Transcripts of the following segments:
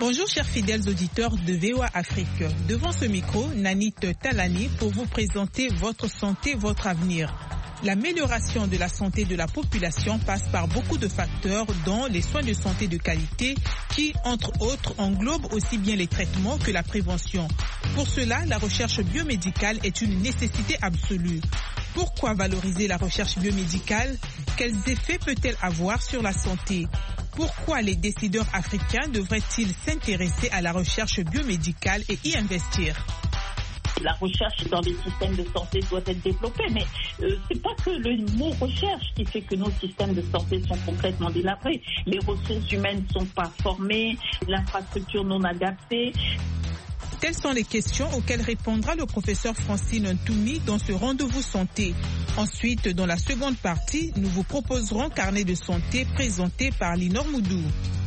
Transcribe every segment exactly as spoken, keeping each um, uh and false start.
Bonjour chers fidèles auditeurs de V O A Afrique. Devant ce micro, Nanit Talani pour vous présenter votre santé, votre avenir. L'amélioration de la santé de la population passe par beaucoup de facteurs, dont les soins de santé de qualité qui, entre autres, englobent aussi bien les traitements que la prévention. Pour cela, la recherche biomédicale est une nécessité absolue. Pourquoi valoriser la recherche biomédicale? Quels effets peut-elle avoir sur la santé? Pourquoi les décideurs africains devraient-ils s'intéresser à la recherche biomédicale et y investir? La recherche dans les systèmes de santé doit être développée, mais euh, c'est pas que le mot recherche qui fait que nos systèmes de santé sont complètement délabrés. Les ressources humaines ne sont pas formées, l'infrastructure non adaptée. Telles sont les questions auxquelles répondra le professeur Francine Ntoumi dans ce rendez-vous santé. Ensuite, dans la seconde partie, nous vous proposerons Carnet de santé présenté par Linor Moudou.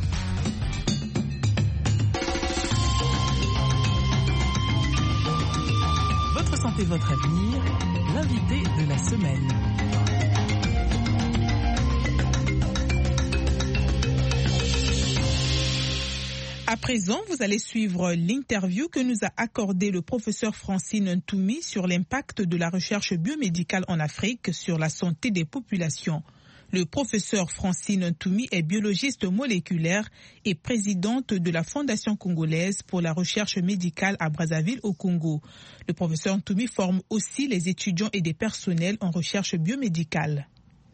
Votre santé, votre avenir, l'invité de la semaine. À présent, vous allez suivre l'interview que nous a accordé le professeur Francine Ntoumi sur l'impact de la recherche biomédicale en Afrique sur la santé des populations. Le professeur Francine Ntoumi est biologiste moléculaire et présidente de la Fondation congolaise pour la recherche médicale à Brazzaville au Congo. Le professeur Ntoumi forme aussi les étudiants et des personnels en recherche biomédicale.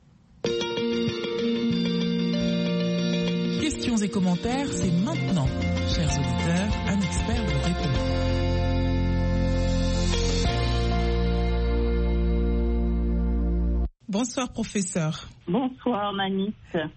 Questions et commentaires, c'est maintenant. Chers auditeurs, un expert vous répond. Bonsoir professeur. Bonsoir Nanit.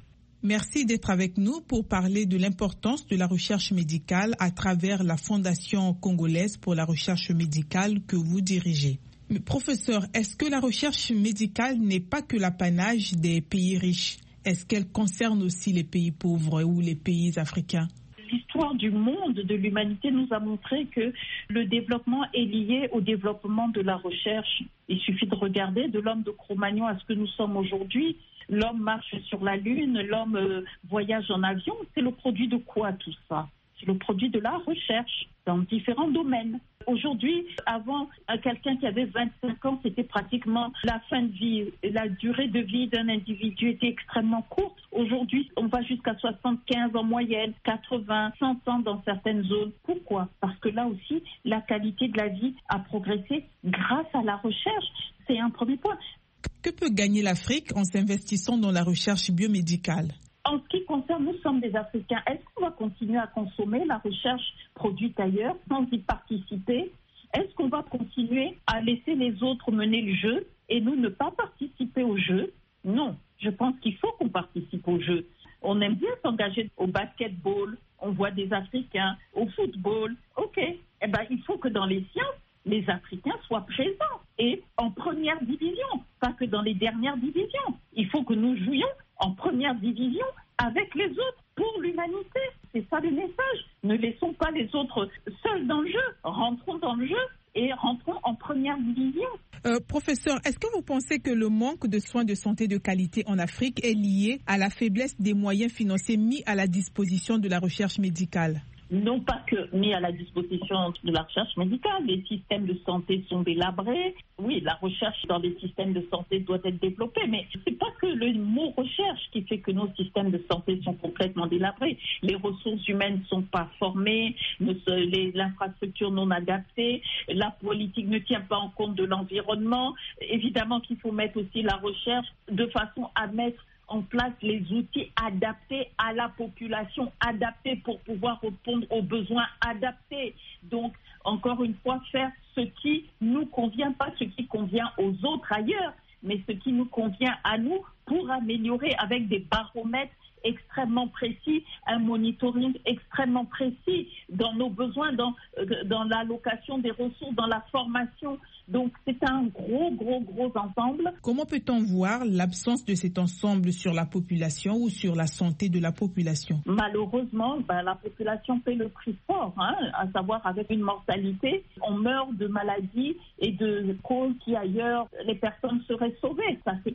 Merci d'être avec nous pour parler de l'importance de la recherche médicale à travers la Fondation congolaise pour la recherche médicale que vous dirigez. Mais professeur, est-ce que la recherche médicale n'est pas que l'apanage des pays riches? Est-ce qu'elle concerne aussi les pays pauvres ou les pays africains? L'histoire du monde, de l'humanité, nous a montré que le développement est lié au développement de la recherche. Il suffit de regarder de l'homme de Cro-Magnon à ce que nous sommes aujourd'hui. L'homme marche sur la Lune, l'homme euh, voyage en avion. C'est le produit de quoi tout ça? C'est le produit de la recherche dans différents domaines. Aujourd'hui, avant, quelqu'un qui avait vingt-cinq ans, c'était pratiquement la fin de vie. La durée de vie d'un individu était extrêmement courte. Aujourd'hui, on va jusqu'à soixante-quinze en moyenne, quatre-vingts, cent ans dans certaines zones. Pourquoi? Parce que là aussi, la qualité de la vie a progressé grâce à la recherche. C'est un premier point. Que peut gagner l'Afrique en s'investissant dans la recherche biomédicale? En ce qui concerne, nous sommes des Africains. Est-ce qu'on va continuer à consommer la recherche produite ailleurs sans y participer? Est-ce qu'on va continuer à laisser les autres mener le jeu et nous ne pas participer au jeu? Non, je pense qu'il faut qu'on participe au jeu. On aime bien s'engager au basketball, on voit des Africains, au football. Ok, eh ben, il faut que dans les sciences, les Africains soient présents et en première division, pas que dans les dernières divisions. Il faut que nous jouions en première division avec les autres pour l'humanité. C'est ça le message. Ne laissons pas les autres seuls dans le jeu. Rentrons dans le jeu et rentrons en première division. Euh, professeur, est-ce que vous pensez que le manque de soins de santé de qualité en Afrique est lié à la faiblesse des moyens financiers mis à la disposition de la recherche médicale? Non pas que mis à la disposition de la recherche médicale, les systèmes de santé sont délabrés. Oui, la recherche dans les systèmes de santé doit être développée, mais c'est pas que le mot recherche qui fait que nos systèmes de santé sont complètement délabrés. Les ressources humaines ne sont pas formées, l'infrastructure non adaptée, la politique ne tient pas en compte de l'environnement. Évidemment qu'il faut mettre aussi la recherche de façon à mettre en place les outils adaptés à la population, adaptés pour pouvoir répondre aux besoins adaptés. Donc, encore une fois, faire ce qui nous convient, pas ce qui convient aux autres ailleurs, mais ce qui nous convient à nous pour améliorer avec des baromètres extrêmement précis, un monitoring extrêmement précis dans nos besoins, dans, dans l'allocation des ressources, dans la formation. Donc, c'est un gros, gros, gros ensemble. Comment peut-on voir l'absence de cet ensemble sur la population ou sur la santé de la population? Malheureusement, ben, la population paie le prix fort, hein, à savoir avec une mortalité. On meurt de maladies et de causes qui ailleurs, les personnes seraient sauvées. Ça, c'est